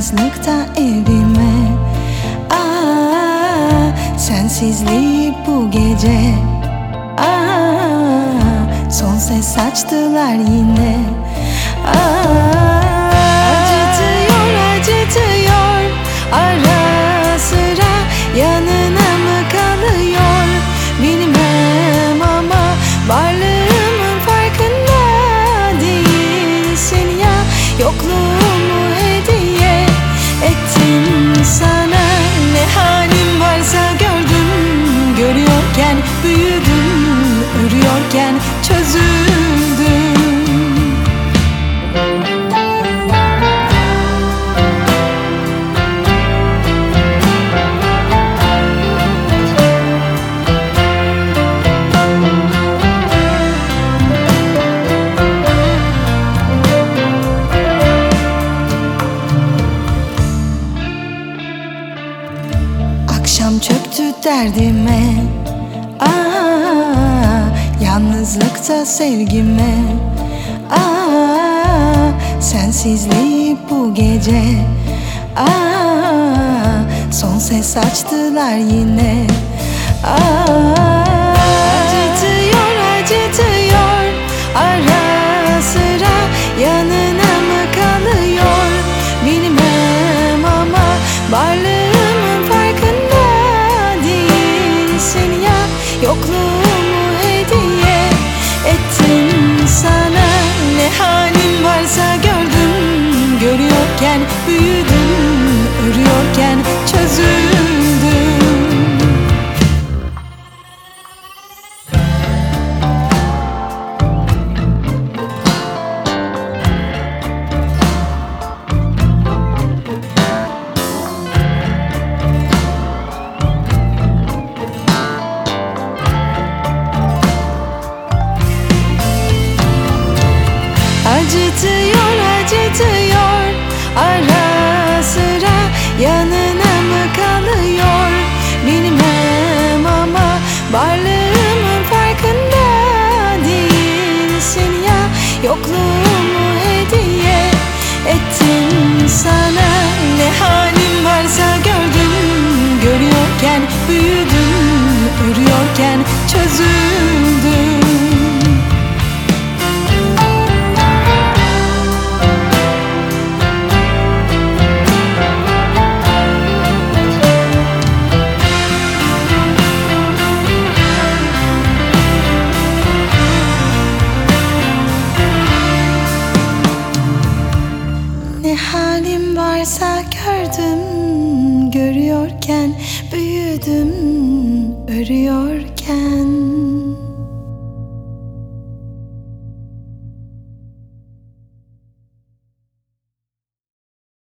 yalnızlıkta evime. Sensizliği bu gece. Son ses açtılar yine. Acıtıyor, acıtıyor. Ara sıra yanına mı kalıyor? Bilmem ama varlığımın farkında değilsin ya. Yokluğumu hediye ettim sana. Ne halim varsa gördüm, görüyorken büyüdüm, örüyorken çözüldüm. Akşam çöktü derdime. Yalnızlıkta sevgime. Sensizliği bu gece. Son ses açtılar yine. Acıtıyor, acıtıyor. Ara sıra yanına mı kalıyor? Bilmem ama varlığımın farkında değilsin ya. Yokluğumu hediye ettim sana. Ne halim varsa gördüm, görüyorken büyüdüm, örüyorken çözüldüm. Acıtıyor, acıtıyor. Ara sıra yanına mı kalıyor? Bilmem ama varlığımın farkında değilsin ya. Yokluğumu hediye ettim sana. Ne halim varsa gördüm, görüyorken büyüdüm, örüyorken çözüldüm. Ne halim varsa gördüm, görüyorken büyüdüm, örüyorken